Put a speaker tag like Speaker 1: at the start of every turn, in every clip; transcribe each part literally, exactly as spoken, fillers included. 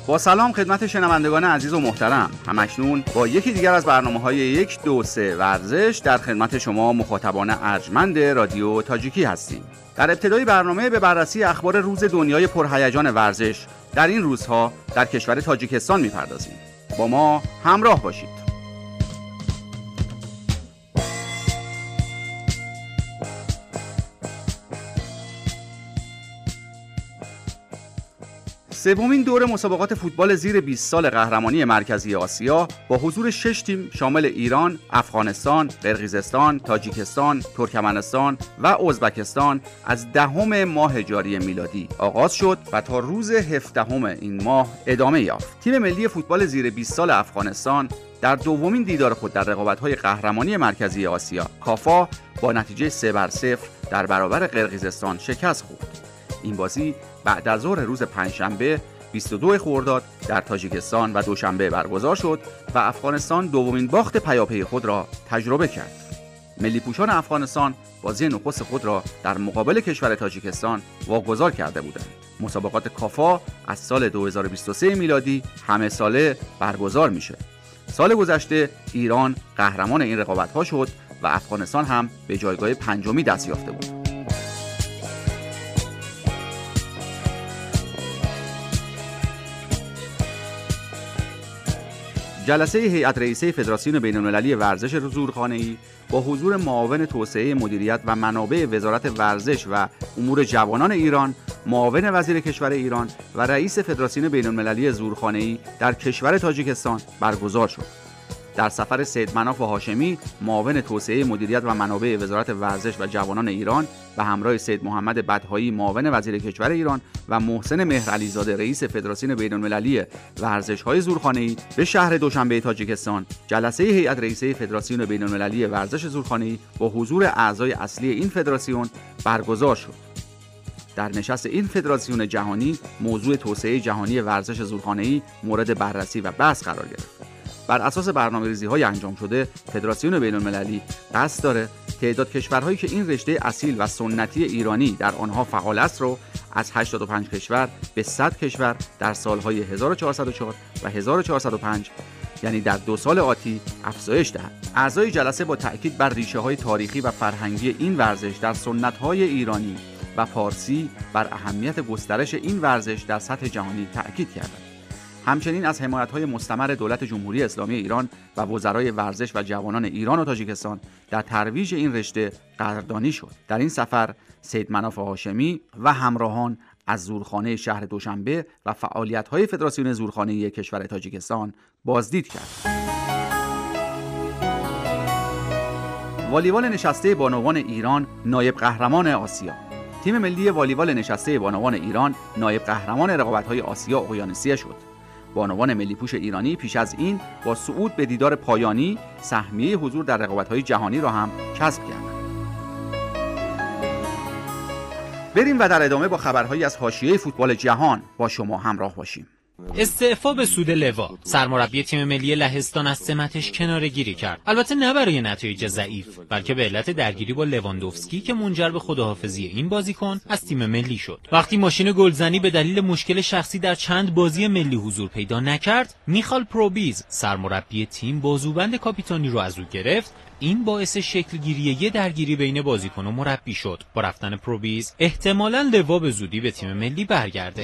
Speaker 1: با سلام خدمت شنوندگان عزیز و محترم، همکنون با یکی دیگر از برنامه‌های یک دو سه ورزش در خدمت شما مخاطبان ارجمند رادیو تاجیکی هستیم. در ابتدای برنامه به بررسی اخبار روز دنیای پرهیجان ورزش در این روزها در کشور تاجیکستان می‌پردازیم. با ما همراه باشید. سومین دور مسابقات فوتبال زیر بیست سال قهرمانی مرکزی آسیا با حضور شش تیم شامل ایران، افغانستان، قرقیزستان، تاجیکستان، ترکمنستان و ازبکستان از دهم ماه جاری میلادی آغاز شد و تا روز هفدهم این ماه ادامه یافت. تیم ملی فوتبال زیر بیست سال افغانستان در دومین دیدار خود در رقابت‌های قهرمانی مرکزی آسیا کافا با نتیجه سه بر صفر در برابر قرقیزستان شکست خورد. این بازی بعد از ظهر روز پنجشنبه بیست و دو خرداد در تاجیکستان و دوشنبه برگزار شد و افغانستان دومین باخت پیاپی خود را تجربه کرد. ملی پوشان افغانستان بازی نخست خود را در مقابل کشور تاجیکستان واگذار کرده بودند. مسابقات کافا از سال دو هزار و بیست و سه میلادی همه ساله برگزار میشه. سال گذشته ایران قهرمان این رقابت‌ها شد و افغانستان هم به جایگاه پنجمی دست یافته بود. جلسه هیئت رئیسه فدراسیون بین‌المللی ورزش زورخانه‌ای با حضور معاون توسعه مدیریت و منابع وزارت ورزش و امور جوانان ایران، معاون وزیر کشور ایران و رئیس فدراسیون بین‌المللی زورخانه‌ای در کشور تاجیکستان برگزار شد. در سفر سید مناف هاشمی، معاون توسعه مدیریت و منابع وزارت ورزش و جوانان ایران به همراه سید محمد بدهایی، معاون وزیر کشور ایران و محسن مهرعلیزاده، رئیس فدراسیون بین‌المللی ورزش‌های زورخانه‌ای به شهر دوشنبه تاجیکستان، جلسه هیئت رئیسه فدراسیون بین‌المللی ورزش زورخانه‌ای با حضور اعضای اصلی این فدراسیون برگزار شد. در نشست این فدراسیون جهانی، موضوع توسعه جهانی ورزش زورخانه‌ای مورد بررسی و بحث قرار گرفت. بر اساس برنامه‌ریزی‌های انجام شده، فدراسیون بین‌المللی قصد داره تعداد کشورهایی که این رشته اصیل و سنتی ایرانی در آنها فعال است رو از هشتاد و پنج کشور به صد کشور در سالهای هزار و چهارصد و چهار و هزار و چهارصد و پنج، یعنی در دو سال آتی، افزایش دهد. اعضای جلسه با تأکید بر ریشه‌های تاریخی و فرهنگی این ورزش در سنت‌های ایرانی و پارسی بر اهمیت گسترش این ورزش در سطح جهانی تأکید کردند. همچنین از حمایت‌های مستمر دولت جمهوری اسلامی ایران و وزرای ورزش و جوانان ایران و تاجیکستان در ترویج این رشته قدردانی شد. در این سفر سید مناف هاشمی و همراهان از زورخانه شهر دوشنبه و فعالیت‌های فدراسیون زورخانه‌ای کشور تاجیکستان بازدید کرد. والیبال نشسته بانوان ایران نایب قهرمان آسیا. تیم ملی والیبال نشسته بانوان ایران نایب قهرمان رقابت‌های آسیا اقیانوسیه شد. بانوان ملی پوش ایرانی پیش از این با صعود به دیدار پایانی سهمیه حضور در رقابت‌های جهانی را هم کسب کردند. بریم و در ادامه با خبرهایی از حاشیه فوتبال جهان با شما همراه باشیم.
Speaker 2: استعفا به سود لوا. سرمربی تیم ملی لهستان از سمتش کناره‌گیری کرد. البته نه برای نتایج ضعیف، بلکه به علت درگیری با لواندوفسکی که منجر به خداحافظی این بازیکن از تیم ملی شد. وقتی ماشین گلزنی به دلیل مشکل شخصی در چند بازی ملی حضور پیدا نکرد، میخال پروبیز سرمربی تیم بازوبند کاپیتانی رو از او گرفت. این باعث شکلگیری یه درگیری بین بازیکن و مربی شد. با رفتن پروبیز احتمالاً لوا به زودی به تیم ملی برگرده.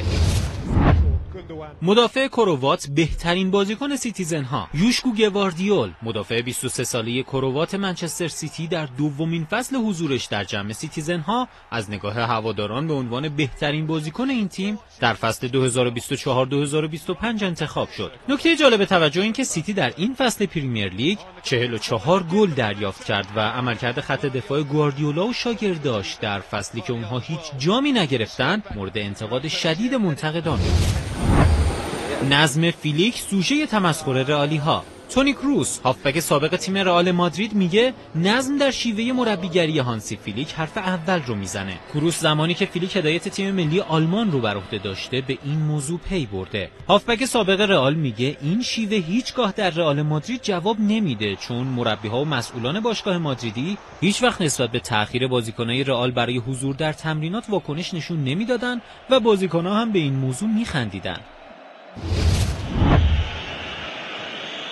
Speaker 2: مدافع کروات بهترین بازیکن سیتیزن ها یوشکو گواردیول، مدافع بیست و سه ساله کروات منچستر سیتی، در دومین فصل حضورش در جمع سیتیزن ها از نگاه هواداران به عنوان بهترین بازیکن این تیم در فصل دو هزار و بیست و چهار دو هزار و بیست و پنج انتخاب شد. نکته جالب توجه این که سیتی در این فصل پریمیر لیگ چهل و چهار گل دریافت کرد و عملکرد خط دفاع گواردیولا و شاگرداش در فصلی که اونها هیچ جامی نگرفتن مورد انتقاد شدید منتقدان بود. نظم فیلیک سوژه تمسخر رئالی ها. تونی کروس، هافبک سابق تیم رئال مادرید، میگه نظم در شیوه مربیگری هانسی فیلیک حرف اول رو میزنه. کروس زمانی که فیلیک هدایت تیم ملی آلمان رو بر عهده داشته به این موضوع پی برده. هافبک سابق رئال میگه این شیوه هیچگاه در رئال مادرید جواب نمیده، چون مربی‌ها و مسئولان باشگاه مادریدی هیچ وقت نسبت به تأخیر بازیکن‌های رئال برای حضور در تمرینات واکنش نشون نمیدادن و بازیکن‌ها هم به این موضوع میخندیدن.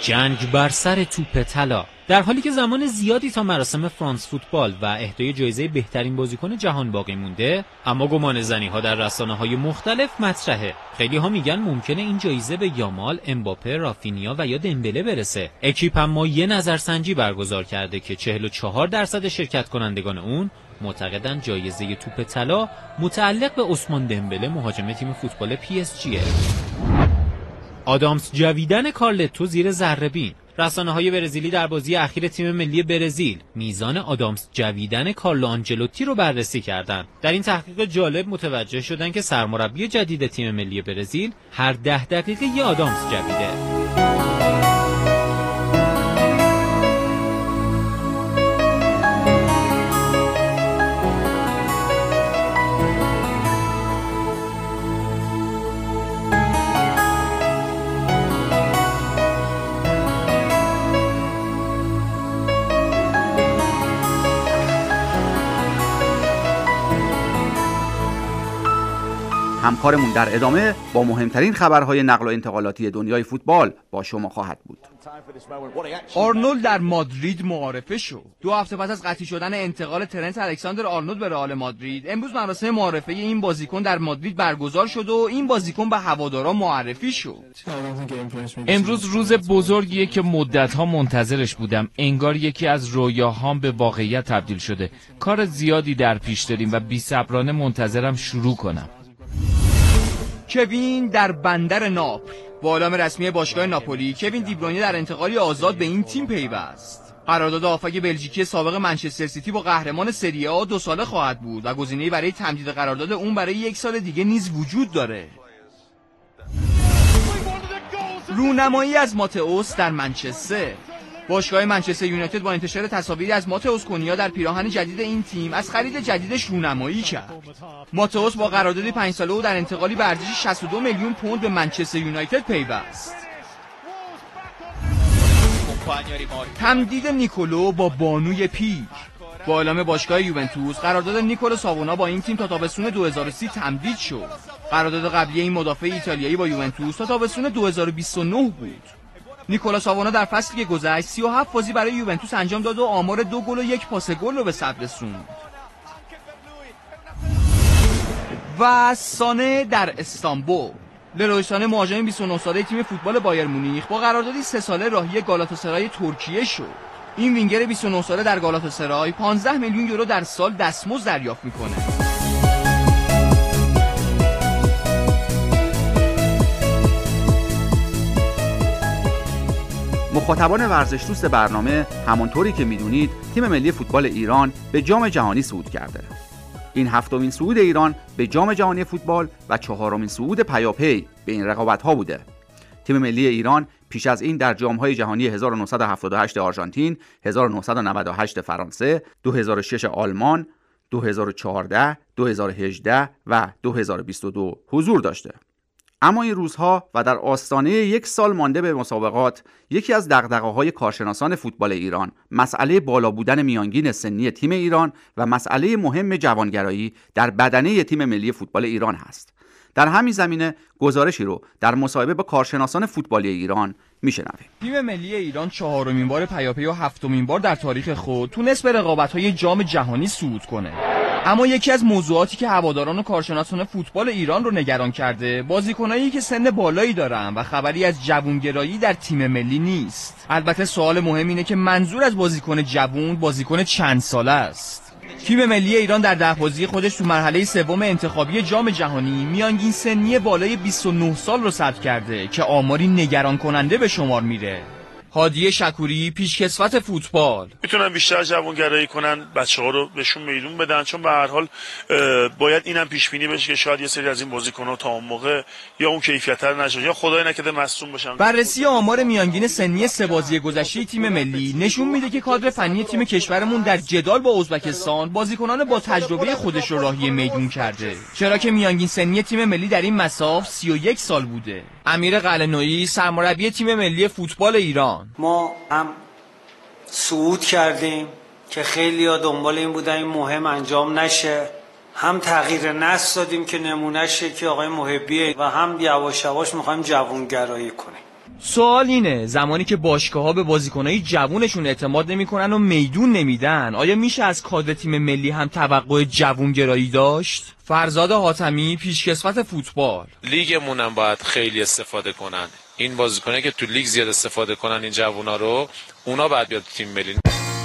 Speaker 2: جنگ بر سر توپ طلا. در حالی که زمان زیادی تا مراسم فرانس فوتبال و اهدای جایزه بهترین بازیکن جهان باقی مونده، اما گمانه‌زنی‌ها در رسانه‌های مختلف مطرحه. خیلی‌ها میگن ممکنه این جایزه به یامال، امباپه، رافینیا و یا دمبله برسه. اکیپ اما یه نظرسنجی برگزار کرده که چهل و چهار درصد شرکت کنندگان اون معتقدن جایزه توپ طلا متعلق به عثمان دمبله، مهاجم تیم فوتبال پی اس جیه. آدامس جویدن کارلتو زیر ذره‌بین. رسانه‌های برزیلی در بازی اخیر تیم ملی برزیل میزان آدامس جویدن کارلو آنجلوتی رو بررسی کردند. در این تحقیق جالب متوجه شدن که سرمربی جدید تیم ملی برزیل هر ده دقیقه یه آدامس جویده.
Speaker 1: همکارمون در ادامه با مهمترین خبرهای نقل و انتقالاتی دنیای فوتبال با شما خواهد بود.
Speaker 3: آرنولد در مادرید معارفه شد. دو هفته پس از قطعی شدن انتقال ترنت الکساندر آرنولد به رئال مادرید، امروز مراسم معارفه این بازیکن در مادرید برگزار شد و این بازیکن به هواداران معرفی شد.
Speaker 4: امروز روز بزرگیه که مدت‌ها منتظرش بودم. انگار یکی از رویاهام به واقعیت تبدیل شده. کار زیادی در پیش داریم و بی‌صبرانه منتظرم شروع کنم.
Speaker 3: کوین در بندر ناپل. با اعلام رسمی باشگاه ناپولی، کوین دیبروینه در انتقالی آزاد به این تیم پیوست. قرارداد هافک بلژیکی سابق منچستر سیتی با قهرمان سری آ دو ساله خواهد بود و گزینه‌ای برای تمدید قرارداد اون برای یک سال دیگه نیز وجود داره. رونمایی از ماتئوس در منچستر. باشگاه منچستر یونایتد با انتشار تصاویری از ماتئوس کونیا در پیراهن جدید این تیم از خرید جدیدش رونمایی کرد. ماتئوس با قراردادی پنج ساله و در انتقالی به ارزش شصت و دو میلیون پوند به منچستر یونایتد پیوست. تمدید نیکولو با بانوی پیر. با اعلام باشگاه یوونتوس، قرارداد نیکولو ساوونا با این تیم تا تابستون دو هزار و سی تمدید شد. قرارداد قبلی این مدافع ایتالیایی با یوونتوس تا تابستون دو هزار و بیست و نه بود. نیکولا ساوونا در فصلی که گذشت سی و هفت بازی برای یوونتوس انجام داد و آمار دو گل و یک پاس گل رو به ثبت رسوند. و سانه در استانبول. لروی سانه مهاجم بیست و نه ساله تیم فوتبال بایر مونیخ با قراردادی سه ساله راهی گالاتاسرای ترکیه شد. این وینگر بیست و نه ساله در گالاتاسرای پانزده میلیون یورو در سال دستمزد دریافت میکنه.
Speaker 1: مخاطبان ورزش دوست برنامه، همانطوری که میدونید تیم ملی فوتبال ایران به جام جهانی صعود کرده. این هفتمین صعود ایران به جام جهانی فوتبال و چهارمین صعود پیاپی به این رقابت‌ها بوده. تیم ملی ایران پیش از این در جام‌های جهانی هزار و نهصد و هفتاد و هشت آرژانتین، هزار و نهصد و نود و هشت فرانسه، دو هزار و شش آلمان، دو هزار و چهارده، دو هزار و هجده و دو هزار و بیست و دو حضور داشته. اما این روزها و در آستانه یک سال مانده به مسابقات، یکی از دغدغه‌های کارشناسان فوتبال ایران مسئله بالا بودن میانگین سنی تیم ایران و مسئله مهم جوانگرایی در بدنه تیم ملی فوتبال ایران هست. در همین زمینه گزارشی رو در مصاحبه با کارشناسان فوتبالی ایران میشنویم.
Speaker 3: تیم ملی ایران چهارمین بار پیاپی و هفتمین بار در تاریخ خود تونست به رقابت‌های جام جهانی صعود کنه. اما یکی از موضوعاتی که هواداران و کارشناسان فوتبال ایران رو نگران کرده، بازیکنایی که سن بالایی دارن و خبری از جوانگرایی در تیم ملی نیست. البته سوال مهم اینه که منظور از بازیکن جوان بازیکن چند ساله است. تیم ملی ایران در ده بازی خودش تو مرحله سوم انتخابی جام جهانی میانگین سنی بالای بیست و نه سال رو ثبت کرده که آماری نگران کننده به شمار میره. هادی شکوری، پیشکسوت فوتبال:
Speaker 5: میتونن بیشتر جوانگرایی کنن، بچه‌ها رو بهشون میدون بدن، چون به هر حال باید اینم پیش بینی بشه که شاید یه سری از این بازیکن‌ها تا اون موقع یا اون کیفیت‌تر نشه یا خدای نکرده مصدوم بشن.
Speaker 3: بررسی آمار میانگین سنی سه بازی گذشته تیم ملی نشون میده که کادر فنی تیم کشورمون در جدال با ازبکستان بازیکنان با تجربه خودش رو راهی میدون کرده، چرا که میانگین سنی تیم ملی در این مساف سی و یک سال بوده. امیر قلعه‌نویی، سرمربی تیم ملی فوتبال ایران:
Speaker 6: ما هم صعود کردیم که خیلی ها دنبال این بودن این مهم انجام نشه، هم تغییر نسل دادیم که نمونهشه که آقای محبیه و هم یواش یواش میخوایم جوانگرایی کنیم.
Speaker 3: سوال اینه زمانی که باشگاه‌ها به بازیکنای جوونشون اعتماد نمی‌کنن و میدون نمیدن، آیا میشه از کادر تیم ملی هم توقع جوونگرایی داشت؟ فرزاد حاتمی، پیشکسوت فوتبال.
Speaker 7: لیگمون هم باید خیلی استفاده کنن. این بازیکنایی که تو لیگ زیاد استفاده کنن این جوونا رو، اونا بعد بیاد تیم ملی.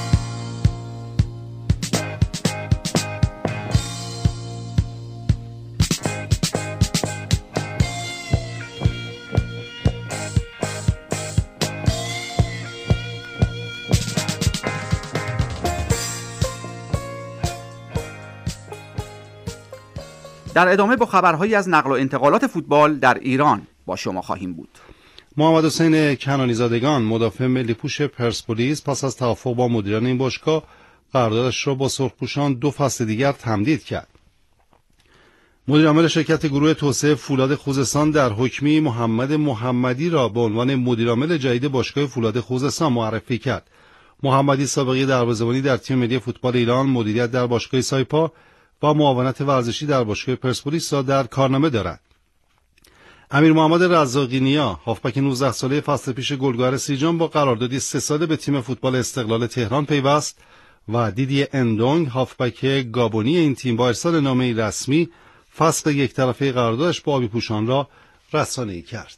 Speaker 1: در ادامه با خبرهایی از نقل و انتقالات فوتبال در ایران با شما خواهیم بود.
Speaker 8: محمد حسین کنانیزادگان مدافع ملی پوش پرسپولیس پس از توافق با مدیران این باشگاه قراردادش را با سرخپوشان دو فصل دیگر تمدید کرد. مدیر عامل شرکت گروه توسعه فولاد خوزستان در حکمی محمد محمدی را به عنوان مدیر عامل جدید باشگاه فولاد خوزستان معرفی کرد. محمدی سابقه دروازه‌بانی در تیم ملی فوتبال ایران، مدیریت در باشگاه سایپا و معاونت ورزشی در باشگاه پرسپولیس را در کارنامه دارد. امیر محمد رزاقی‌نیا، هافبک نوزده ساله فصل پیش گلگهر سیرجان با قراردادی سه ساله به تیم فوتبال استقلال تهران پیوست و دیدی اندونگ، هافبک گابونی این تیم با ارسال نامه رسمی فسخ یک طرفه قراردادش با آبی پوشان را رسانه‌ای کرد.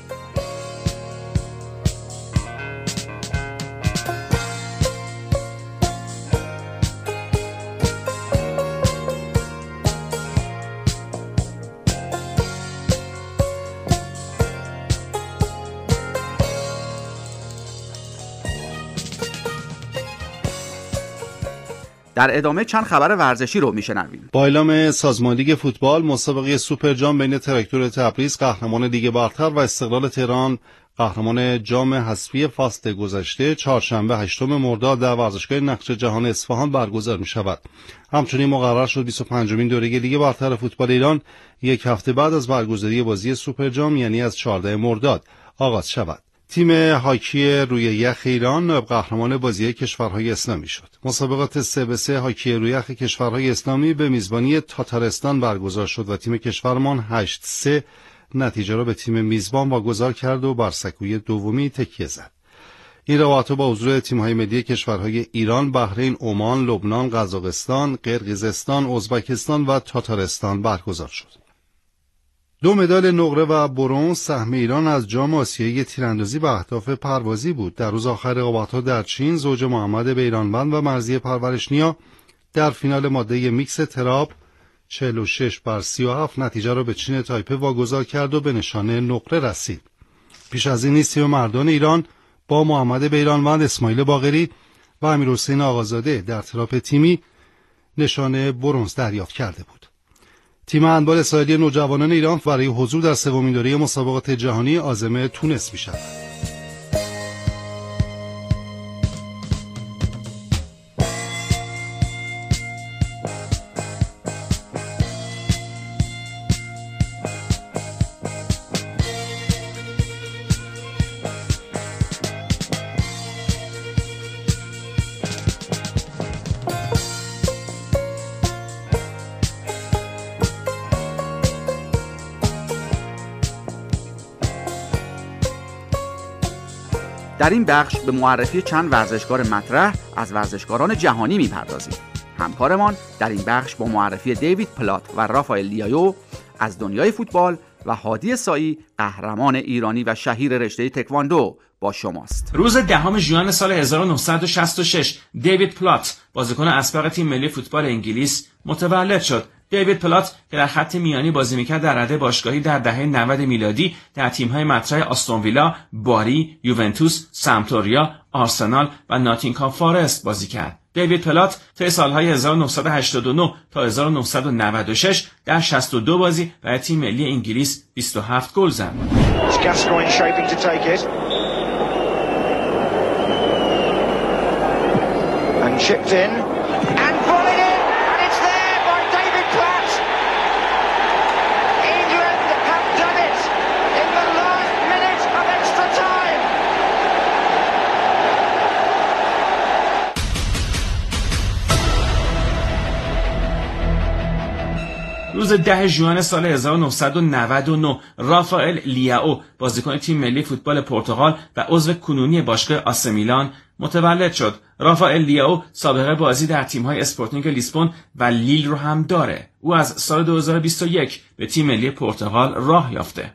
Speaker 1: در ادامه چند خبر ورزشی رو میشنویم.
Speaker 8: با اعلام سازمان لیگ فوتبال مسابقه سوپر جام بین تراکتور تبریز قهرمان لیگ برتر و استقلال تهران قهرمان جام حذفی فصل گذشته چهارشنبه هشتم مرداد در ورزشگاه نقش جهان اصفهان برگزار می شود. همچنین مقرر شد بیست و پنجمین دوره لیگ برتر فوتبال ایران یک هفته بعد از برگزاری بازی سوپر جام یعنی از چهاردهم مرداد آغاز شود. تیم هاکی روی یخ ایران نایب قهرمان بازی کشورهای اسلامی شد. مسابقات سه به سه هاکی روی یخ کشورهای اسلامی به میزبانی تاتارستان برگزار شد و تیم کشورمان هشت سه نتیجه را به تیم میزبان واگذار کرد و بر سکوی دومی تکیه زد. این رقابت‌ها با حضور تیم‌های ملی کشورهای ایران، بحرین، عمان، لبنان، قزاقستان، قرقیزستان، ازبکستان و تاتارستان برگزار شد. دو مدال نقره و برنز سهم ایران از جام آسیایی تیراندازی به اهداف پروازی بود. در روز آخر رقابت‌ها در چین زوج محمد بیرانوند و مرضیه پرورشنیا در فینال ماده میکس تراب چهل و شش بر سی و هفت نتیجه را به چین تایپه واگذار کرد و به نشانه نقره رسید. پیش از این نیز تیم مردان ایران با محمد بیرانوند، اسماعیل باقری و امیرحسین آقازاده در تراپ تیمی نشانه برنز دریافت کرده بود. تیم هندبال اسرائیلی نوجوانان ایران برای حضور در سومین دوره مسابقات جهانی عازم تونس می‌شود.
Speaker 1: در این بخش به معرفی چند ورزشکار مطرح از ورزشکاران جهانی میپردازیم. همکارمان در این بخش با معرفی دیوید پلات و رافائل لیایو از دنیای فوتبال و هادی سایی قهرمان ایرانی و شهیر رشته تکواندو با شماست.
Speaker 9: روز دهم ژوئن سال هزار و نهصد و شصت و شش دیوید پلات بازیکن اسبق تیم ملی فوتبال انگلیس متولد شد. دیوید پلات که در خط میانی بازی میکرد در رده باشگاهی در دهه نود میلادی در تیم‌های مطرح آستون ویلا، باری، یوونتوس، سمپدوریا، آرسنال و ناتینگهام فارست بازی کرد. دیوید پلات طی سالهای هزار و نهصد و هشتاد و نه تا هزار و نهصد و نود و شش در شصت و دو بازی برای تیم ملی انگلیس بیست و هفت گل زد. روز ده ژوئن سال هزار و نهصد و نود و نه رافائل لیائو بازیکن تیم ملی فوتبال پرتغال و عضو کنونی باشگاه آس میلان متولد شد. رافائل لیائو سابقه بازی در تیم‌های اسپورتینگ لیسبون و لیل رو هم داره. او از سال دو هزار و بیست و یک به تیم ملی پرتغال راه یافته.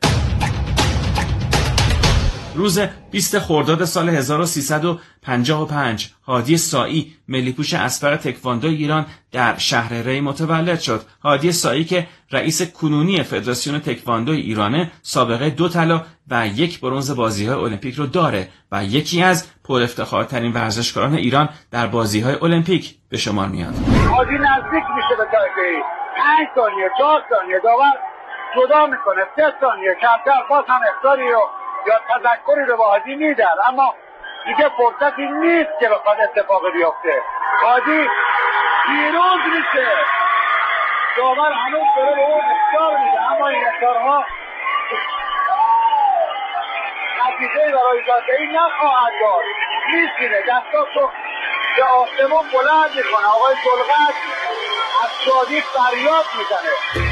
Speaker 9: روز بیست خرداد سال هزار و سیصد و پنجاه و پنج هادی سائی ملی‌پوش اسپر تکواندو ایران در شهر ری متولد شد. هادی سائی که رئیس کنونی فدراسیون تکواندو ایرانه سابقه دو طلا و یک برنز بازی‌های المپیک رو داره و یکی از پرافتخارترین ورزشکاران ایران در بازی‌های المپیک به شمار میاد.
Speaker 10: هادی نزدیک میشه به تایپی. پنج ثانیه، چهار ثانیه داور جدا میکنه. سه ثانیه کمتر باز هم اخطاری رو یا تذکری رو به هادی میدن، اما دیگه فرصتی نیست که بخواد اتفاقی بیفته. هادی پیروز میشه. داور هنوز داره به اون اختار میده، اما این اختارها نتیجه‌ای برای جاده‌ای نخواهد داشت. میشینه دستاشو به آسمون بلند میکنه. آقای سلغت از شادی فریاد میزنه.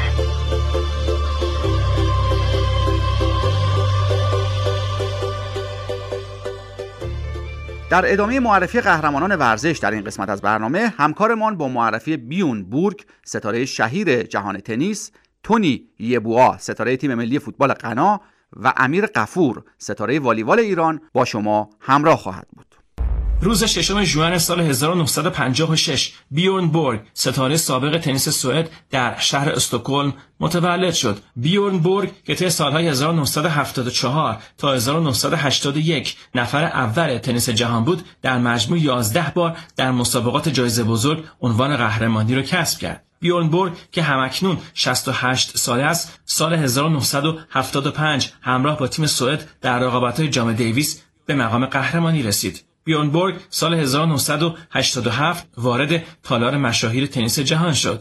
Speaker 1: در ادامه معرفی قهرمانان ورزش در این قسمت از برنامه همکارمان با معرفی بیون بورگ ستاره شهیر جهان تنیس، تونی یبوآ ستاره تیم ملی فوتبال غنا و امیر غفور ستاره والیبال ایران با شما همراه خواهد بود.
Speaker 9: روز ششم ژوئن سال هزار و نهصد و پنجاه و شش بیورن بورگ ستاره سابق تنیس سوئد در شهر استکهلم متولد شد. بیورن بورگ که طی سالهای هزار و نهصد و هفتاد و چهار تا هزار و نهصد و هشتاد و یک نفر اول تنیس جهان بود، در مجموع یازده بار در مسابقات جایزه بزرگ عنوان قهرمانی را کسب کرد. بیورن بورگ که همکنون شصت و هشت ساله است، سال هزار و نهصد و هفتاد و پنج همراه با تیم سوئد در رقابت‌های جام دیویس به مقام قهرمانی رسید. بیورن بورگ سال هزار و نهصد و هشتاد و هفت وارد تالار مشاهیر تنیس جهان شد.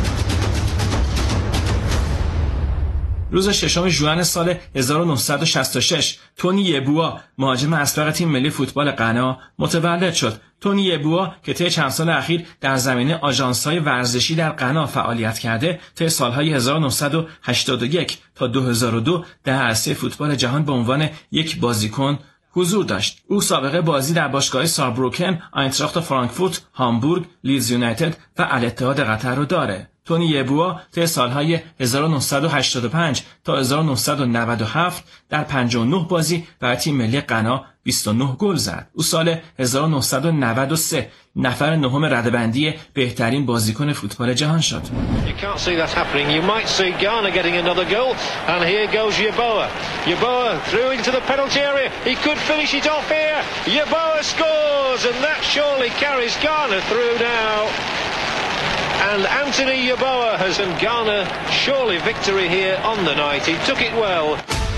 Speaker 9: روز ششم ژوئن سال هزار و نهصد و شصت و شش تونی یبوآ مهاجم اسبق تیم ملی فوتبال غنا متولد شد. تونی یبوآ که طی چند سال اخیر در زمینه آژانس‌های ورزشی در غنا فعالیت کرده، طی سالهای هزار و نهصد و هشتاد و یک تا دو هزار و دو در عرصه فوتبال جهان به عنوان یک بازیکن حضور داشت. او سابقه بازی در باشگاه ساربروکن، آینتراخت فرانکفورت، هامبورگ، لیدز یونایتد و الاتحاد قطر رو داره. تونی یبوآ طی سالهای هزار و نهصد و هشتاد و پنج تا هزار و نهصد و نود و هفت در پنجاه و نه بازی برای تیم ملی غنا بیست و نه گل زد. او سال هزار و نهصد و نود و سه نفر نهم رده‌بندی بهترین بازیکن فوتبال جهان شد.
Speaker 11: You can't see that happening. You might see Ghana getting another goal, and here goes Yeboah. Yeboah through into the penalty area. He could finish it off here. Yeboah scores, and that surely carries Ghana through now. And Anthony Yeboah has done Ghana surely victory here on the night. He took it well.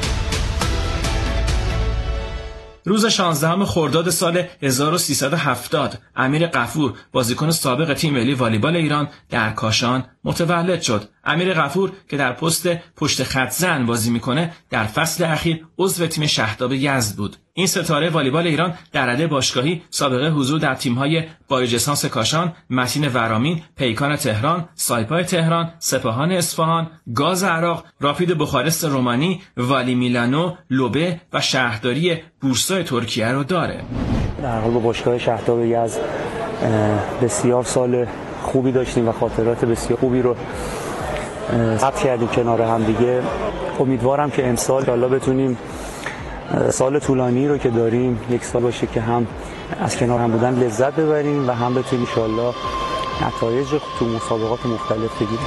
Speaker 9: روز شانزدهم خرداد سال هزار و سیصد و هفتاد امیر غفور بازیکن سابق تیم ملی والیبال ایران در کاشان متولد شد. امیر غفور که در پست پشت خط زن بازی میکنه، در فصل اخیر عضو تیم شهداب یزد بود. این ستاره والیبال ایران در رده باشگاهی سابقه حضور در تیم‌های باریجسانس کاشان، متین ورامین، پیکان تهران، سایپای تهران، سپاهان اصفهان، گاز عراق، راپید بخارست رومانی، والی میلانو، لوبه و شهرداری بورسا ترکیه رو داره.
Speaker 12: در حال با باشگاه شهداب یزد بسیار سال خوبی داشتیم و خاطرات بسیار خوبی رو ثبت کردیم کنار هم دیگه. امیدوارم که امسال انشالله بتونیم سال طولانی رو که داریم یک سال باشه که هم از کنار هم بودن لذت ببریم و هم بتونیم انشالله نتایج تو مسابقات مختلف بگیریم.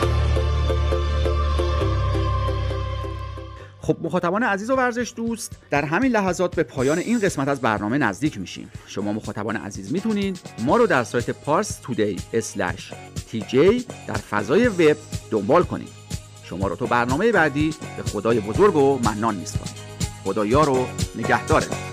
Speaker 1: خب مخاطبان عزیز و ورزش دوست، در همین لحظات به پایان این قسمت از برنامه نزدیک میشیم. شما مخاطبان عزیز میتونید ما رو در سایت پارس تودی اسلش تی جی در فضای وب دنبال کنید. شما رو تو برنامه بعدی به خدای بزرگ و منان میسپارم. خدا یار و نگهدارت.